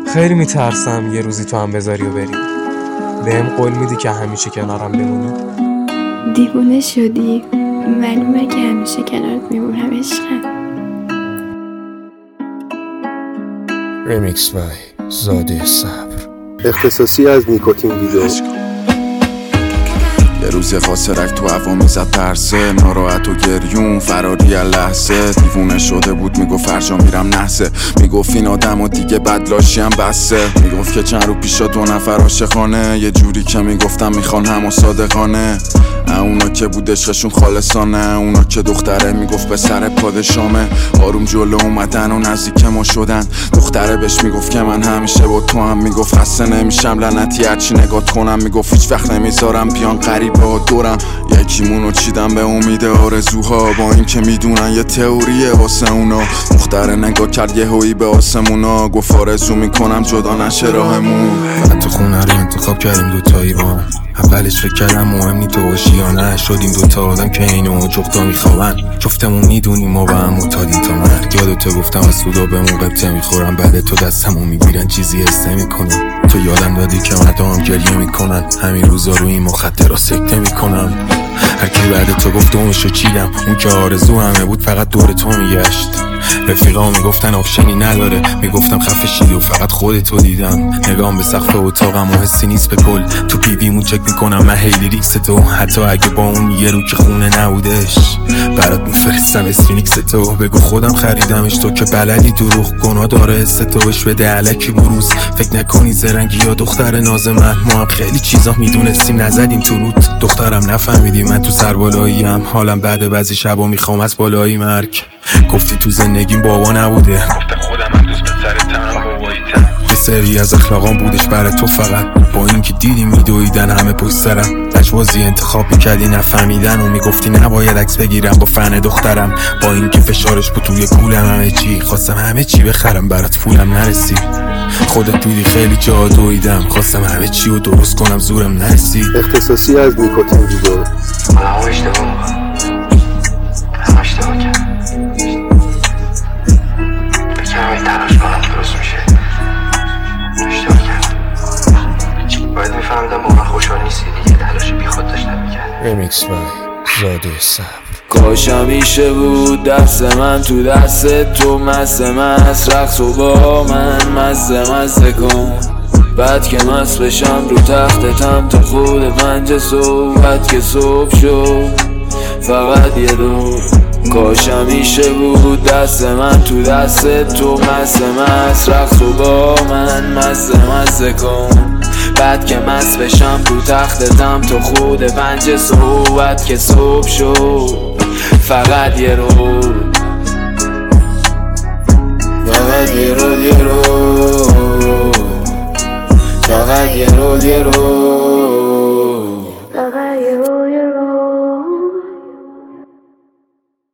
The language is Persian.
خیلی میترسم یه روزی تو هم بذاری و بری. بهم قول میدی که همیشه کنارم بمونی؟ دیوونه شدی معلومه که همیشه کنارت میمونم عشقم. ریمیکس بای زاده صبر، اختصاصی از نیکوتین ویدیو. یه روز خاسرک تو هوا میزد ترسه، ناراحت و گریون فراری لحظه. دیوونه شده بود میگفت فرجا میرم نحسه، میگفت این آدم و دیگه بدلاشی هم بسه. میگفت که چند رو پیشا 2 نفر عاشقانه، یه جوری که میگفتم میخوان هم و صادقانه. اونا که بود عشقشون خالصانه، اونا که دختره میگفت به سر پادشامه. آروم جلو اومدن و نزدیک ما شدن، دختره بهش میگفت که من همیشه با تو هم. میگفت خسته نمیشم لعنتی هرچی نگات کنم، میگفت هیچ وقت نمیذارم بیان غریبه ها دورم. یکیمونو چیدم به امید آرزوها، با این که میدونن یه تئوریه واسه اونا. دختره نگاه کرد یه هویی به آسمونا، گفت آرزو میکنم جدا نشه راهمون. بعد تو خونه رو انتخاب کردیم دوتایی با هم. اولش فکر کردم مهم نی تو باشی یا نه، شدیم 2 آدم که اینو جفتا میخوابن. جفتمون میدونیم ما با هم معتادیم تا مرگ. یادت گفتم از سودا بهمون قبطه میخورم، بعد تو دستمو میگیرن چیزی حس نمیکنم. تو یادم دادی که مردم گریه میکنن، همین روزا رو این مخدر را سکته میکنم. هرکی بعد تو گفت دومشو چیدم، اون که آرزو همه بود فقط دور تو میگشت. رفیقا میگفتن آپشنی نداره، میگفتم خفه شید و فقط خودتو دیدم. نگام به سقف اتاقم و حسی نیست به کل، تو پیویمون چک میکنم من هیلی ریکس تو. حتی اگه با اون یه رو که خونه نبودش، برات میفرستم استرینیکس تو. بگو خودم خریدمش، تو که بلدی دروغ گناه داره حس تو. بش بده علکی بروز، فکر نکنی زرنگی یا دختر ناز من. ما هم خیلی چیزا میدونستیم نزدیم تو روت، دخترم نفهمیدی من تو سربالاییم. حالم بعد بعضی شبا میخوام از بالایی مرگ. گفتی تو زندگیم بابا نبوده، گفتم خودم هم دوست به سر تنم باباییتم. یه سری از اخلاقام بودش برای تو فقط، با این که دیدی میدویدن همه پشت سرم. لجبازی انتخاب میکردی نفهمیدن و میگفتی نباید عکس بگیرم با فن دخترم. با این که فشارش بود توی کولم همه چی، خواستم همه چی بخرم برات پولم نرسید. خودت دیدی خیلی جا دویدم، خواستم همه چی رو درست کنم زورم نرسید. اختصاصی از نیکوتین ویدیو. ریمیکس بای زاده صبر. کاش همیشه بود دست من تو دست تو، مست رقص و با من مزه کن. بعد که مست بشم رو تختتم تا خود 5 صبح، بعد که صبح شد فقط یه دور. کاش همیشه بود دست من تو دست تو، مست رقص و با من مزه کن. بعد که مست بشم رو تختتم تا خود 5 صبح، بعد که صبح شد فقط یه رو، فقط یه رو، فقط یه رو.